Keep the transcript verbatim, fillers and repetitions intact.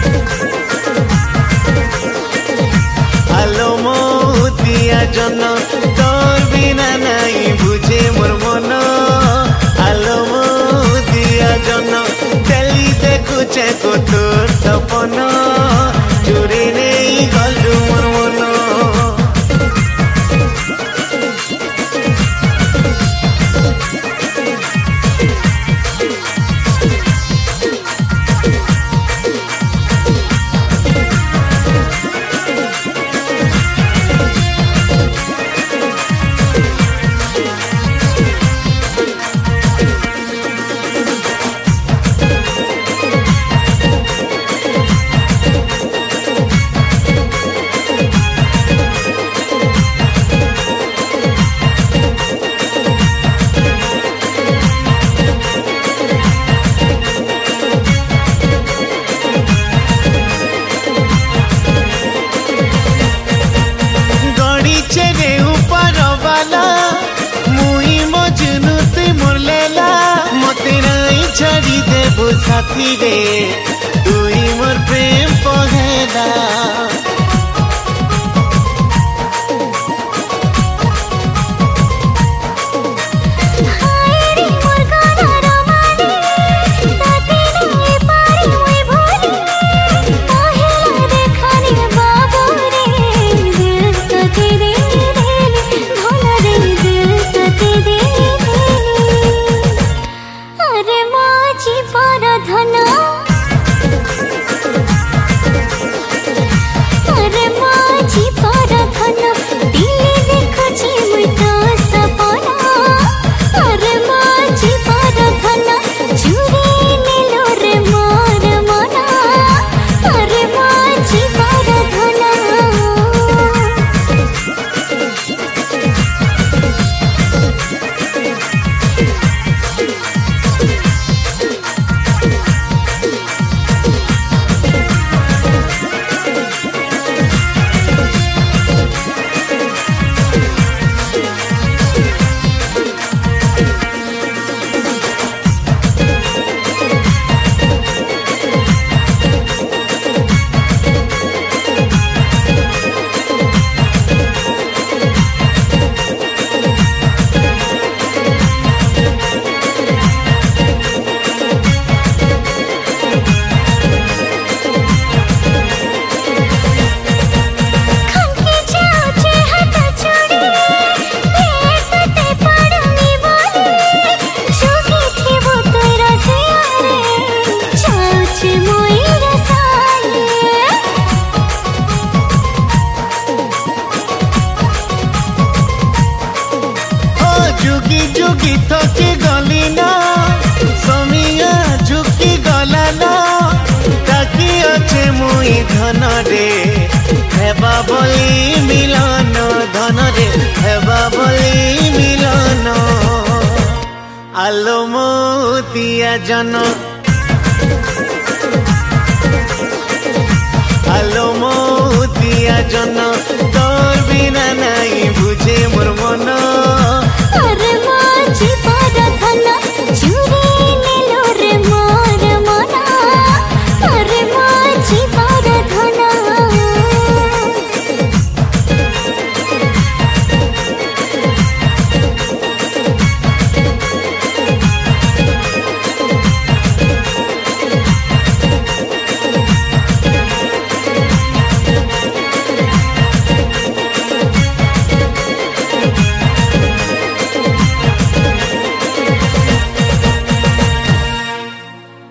আলো মতিয়া জন তোর বিনা নাই বুঝে মোর মন আলো মতিয়া জন ডেলি দেখুছে কো তোর সপন চুরি নেই গলু মোর মন छड़ी देबू साथी रे तुई मोर प्रेम पहेला जुगी जुगी थकी गली ना समिया झुकी गला ना ताकि अच्छे मुई धन रे हेबा बोली मिलन धन रे हेबा बोली मिलन आलो मोतिया जन आलो मोतिया जन